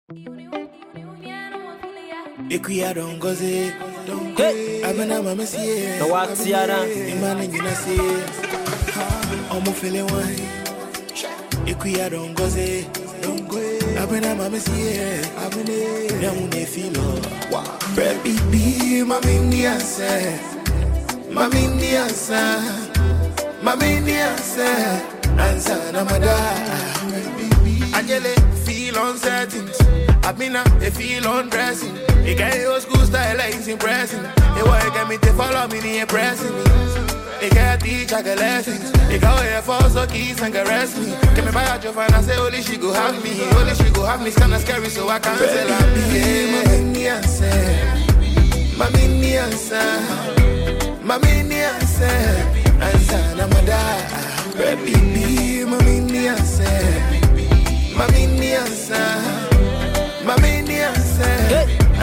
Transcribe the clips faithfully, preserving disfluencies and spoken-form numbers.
Ekuya don't go say, don't go. Abena mama see. No what Tiana? Imana gina say. Omo fele wine. Ekuya don't go say, don't go. Abena mama see. Abena. Ya mune filo. Baby be mami niasa. Mami niasa. Mami niasa. Ansa na mada. Angele feel uncertain. I mean I feel undressing. It got your school style like it's impressing. It was get me to follow me, the impressing me. It got teach like a lessons. It got here for so keys and caress me. Can me buy a job and I say only she go have me. Only she go have me, it's kinda scary so I can't say like Mami niasa. Mami niasa. Mami niasa. Ansa na mada. Baby be mami niasa. Mami niasa. Mami niasa.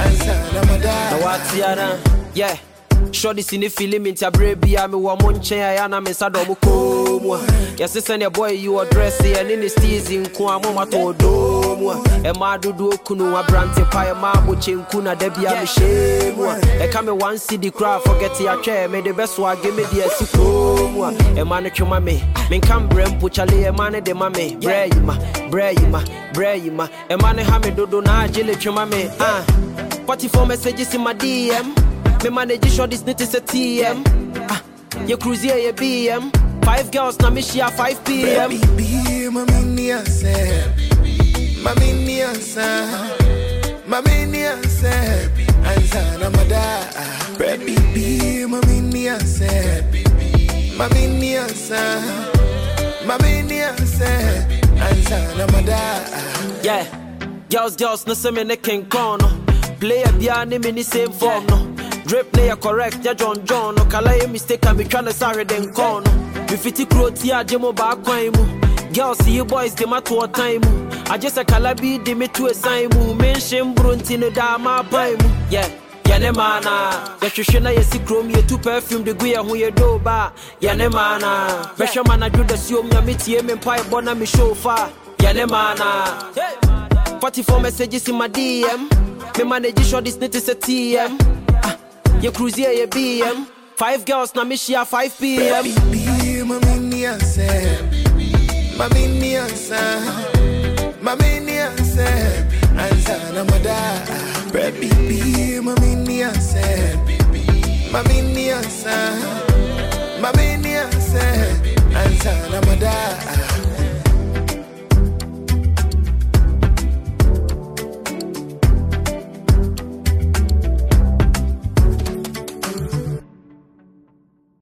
No what Tiana? Yeah. Shorty see the film into baby, I'm a woman chair, and I'm a saddle come. Yes, send your boy, you are dressing and in the steezing, Kuamoma to dome. A madu do kunu, a branty pie, a mabuchin kuna, Debbie, I'm shame. A come one city crowd, forget your chair, made the best one, give me the asiko. A man at your mammy, men come brim, put a lay a man at the mammy, brayma, brayma, brayma, a man hamid do not jelly to mammy. Ah, forty-four messages in my D M. Me manage short this net is a T M. Ah, you cruise here, you B M. Five girls, now me share five P M. Baby, be mami niasa. Mami niasa. Mami niasa. Ansa na mada. Baby, be mami niasa. Mami niasa. Mami niasa. Ansa na mada. Yeah, girls, girls, no se me ne king corner. Play a piano, me ni same form no. Drip player correct, ya John John. No kala ye mistake, I be tryna sorry then corner. Me fiti kroti a jemo ba kwan mu. Girls see you boys dem at what time mu. I just a kala be dem me to a sign mu. Mention brunti no da ma pai mu. Yeah, ya ne mana. Ya hwehwe na ye si chrome ye two perfume de gu ye ho ye do ba. Ya ne mana. Pressure man do the siom ya metie me pai bona me show far. Ya ne mana. forty-four messages in my D M. Me manage short this net is a T M. Ah, you cruise here, you B M. Five girls, now me share five P M. Baby, be mami niasa. Mami niasa. Mami niasa.